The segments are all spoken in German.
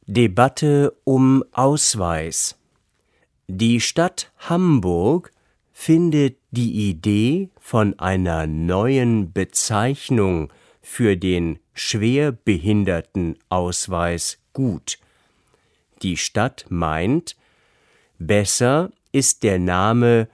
Debatte um Ausweis. Die Stadt Hamburg findet die Idee von einer neuen Bezeichnung für den Schwerbehindertenausweis gut. Die Stadt meint, besser ist der Name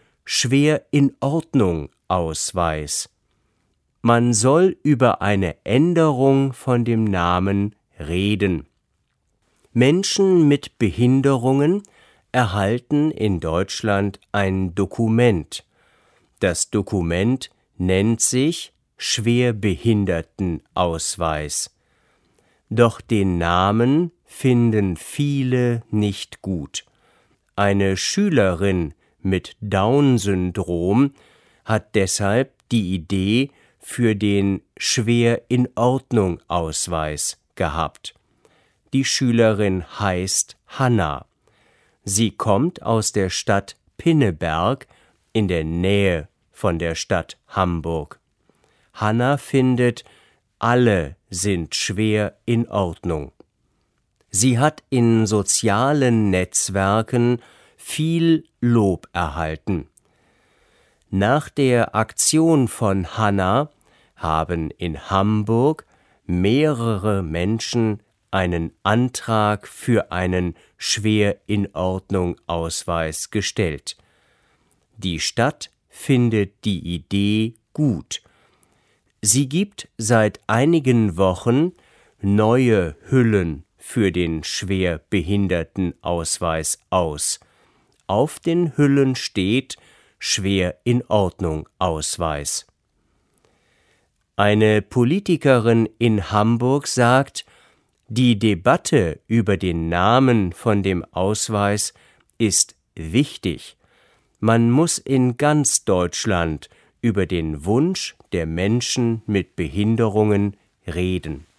Schwer-in-Ordnung-Ausweis. Man soll über eine Änderung von dem Namen reden. Menschen mit Behinderungen erhalten in Deutschland ein Dokument. Das Dokument nennt sich Schwerbehindertenausweis. Doch den Namen finden viele nicht gut. Eine Schülerin mit Down-Syndrom hat deshalb die Idee für den Schwer-in-Ordnung-Ausweis gehabt. Die Schülerin heißt Hanna. Sie kommt aus der Stadt Pinneberg in der Nähe von der Stadt Hamburg. Hanna findet, alle sind schwer in Ordnung. Sie hat in sozialen Netzwerken viel Lob erhalten. Nach der Aktion von Hanna haben in Hamburg mehrere Menschen einen Antrag für einen Schwer-in-Ordnung-Ausweis gestellt. Die Stadt findet die Idee gut. Sie gibt seit einigen Wochen neue Hüllen für den Schwerbehindertenausweis aus. Auf den Hüllen steht Schwer-in-Ordnung-Ausweis. Eine Politikerin in Hamburg sagt, die Debatte über den Namen von dem Ausweis ist wichtig. Man muss in ganz Deutschland über den Wunsch der Menschen mit Behinderungen reden.